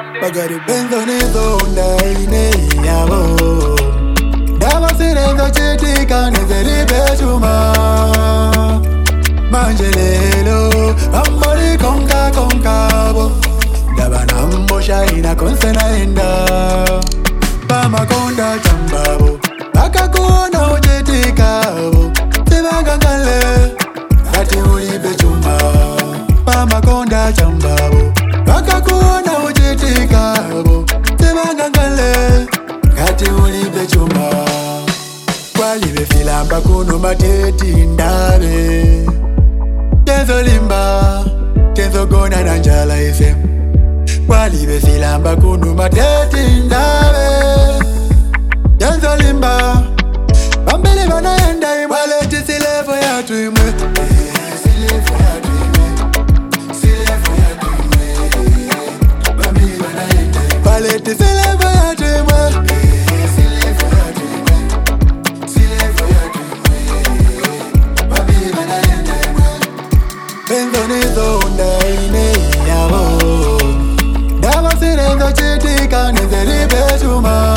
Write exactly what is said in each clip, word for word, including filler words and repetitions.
Bagari benzo nizo ndaine yabo. Dava sirenzo chitika nezeribe chuma. Manjelelo, ambori konka konkabo. Dava nambo shaina konsena enda. Pama konda chambabo. Baka kuona uchitikabo. Sibanga ngale, hati ulibe chuma. Pama konda chambabo. Baka kuona uchitikabo. Sibanga ngale, hati ulibe chuma. Kwalibe filamba kuno mateti ndabe. Tenzo limba, tenzo gona na njala ife. Kwalibe filamba kuno mateti ndabe. Tenzo limba, bambele banaenda imwe. Waleti silevo ya tuimwe. Silevo ya tuimwe. Silevo ya tuimwe. Bambele banaenda imwe. Waleti silevo ya tuimwe. Silevo ya tuimwe. Silevo ya tuimwe. Bambele banaenda imwe. Benzo nizo ndaine yabo. Dava sirenzo chitika nezeribe chuma.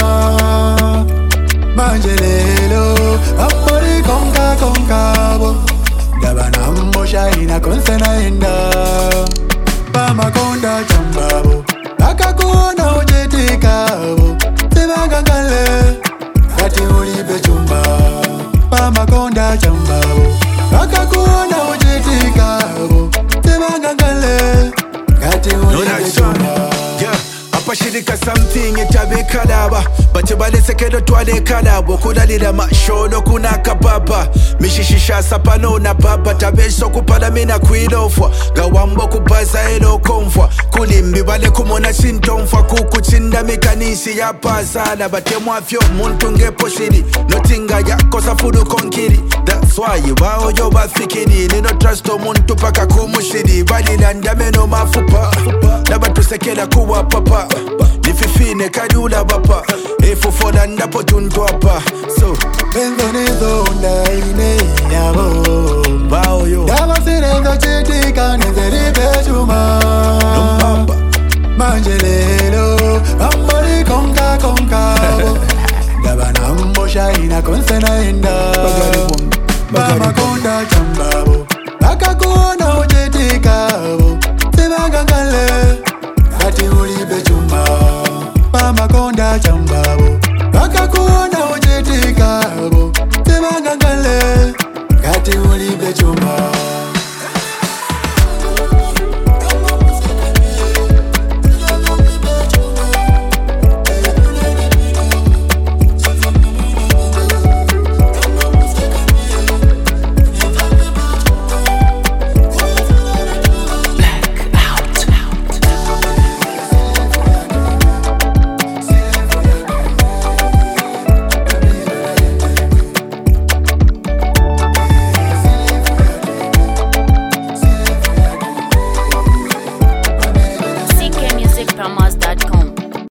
Manjelelo, ambori konka konkabo. Dava nambo shaina konsena enda. Pama konda chambabo. Baka kuona uchitikabo. Sibanga ngale, hati ulibe chumba. Pama konda chambabo. Baka kuona uchitikabo. Sibanga ngale, hati ulibe chumba. Shirika something itabe kadaba Bache bale sekedo tuwale kadabo Kudalila mashono kuna kapapa Mishishisha sapano na papa Tabeso kupada mina kuidofwa Gawambo kupaza elo komfwa Kulimbi bale kumona sintomfwa Kukuchinda mikanisi ya pasana Bate mwafyo muntunge poshiri Notinga ya kosa fudu konkiri That's why wao joba fikiri Nino trusto muntu paka kumushiri Bali landame no mafupa Nabatu sekeda kuwa papa Nififine kadula bapa Efo foda ndapo tuntu hapa So Benzo nizo ndaine